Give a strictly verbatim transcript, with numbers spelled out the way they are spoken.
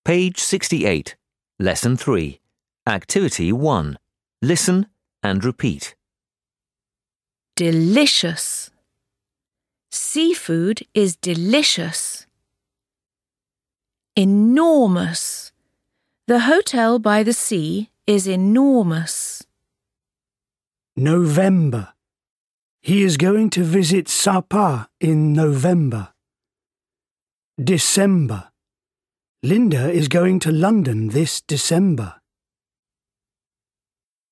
Page sixty-eight, Lesson three, Activity one. Listen and repeat. Delicious. Seafood is delicious. Enormous. The hotel by the sea is enormous. November. He is going to visit Sapa in November. December. Linda is going to London this December.